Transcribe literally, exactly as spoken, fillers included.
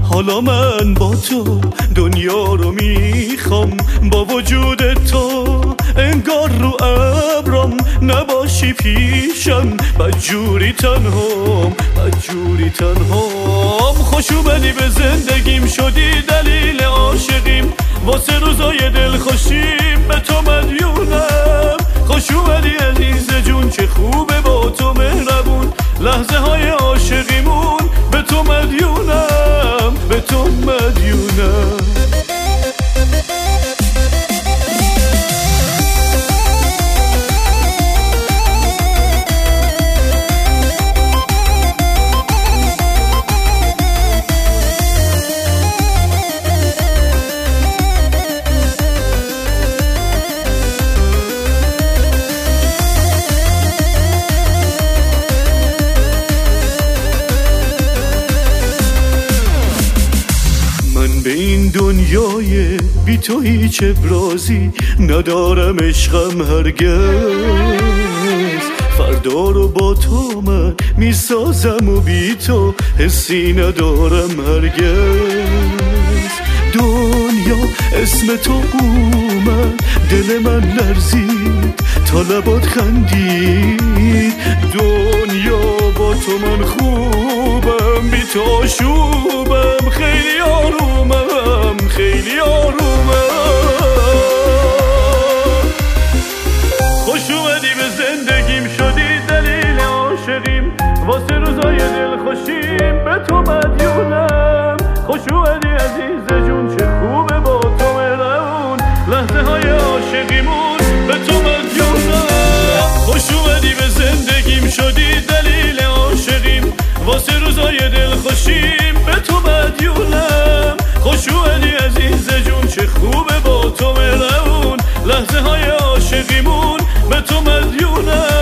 حالا من با تو دنیا رو میخوام، با وجود تو انگار رو ابرم نباشی پیشم، بدجوری تنهام بدجوری تنهام. خوش اومدی به زندگیم، شدی دلیل عاشقیم، واسه روزای دلخوشیم به تو مدیونم. خوش اومدی عزیز جون، چه خوبه با تو مهربون، لحظه های عاشقیمون به تو مدیونم به تو مدیونم. به این دنیای بی تو هیچ ابرازی ندارم عشقم هرگز، فردا رو با تو من میسازم و بی تو حسی ندارم هرگز. دنیا اسم تو اومد دل من لرزید تا لبات خندید، دنیا با تو من خوبم بی تو آشوبم، خیلی آرومم خیلی آرومم. خوش اومدی به زندگیم، شدی دلیل عاشقیم، واسه روزای دلخوشیم به تو مدیونم. خوش اومدی عزیز جون، چه خوبه با تو مهربون، لحظه های عاشقیمون به تو مدیونم. خوش اومدی به زندگیم، شدی دلیل عاشقیم، واسه روزای دلخوشیم به تو مدیونم. خوش اومدی عزیز جون، چه خوبه با تو مهربون، لحظه های عاشقیمون به تو مدیونم.